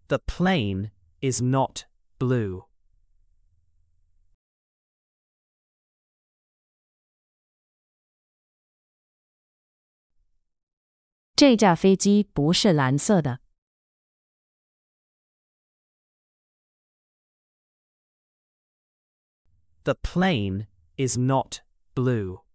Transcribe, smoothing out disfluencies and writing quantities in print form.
The plane is not blue. 这架飞机不是蓝色的。 The plane is not blue.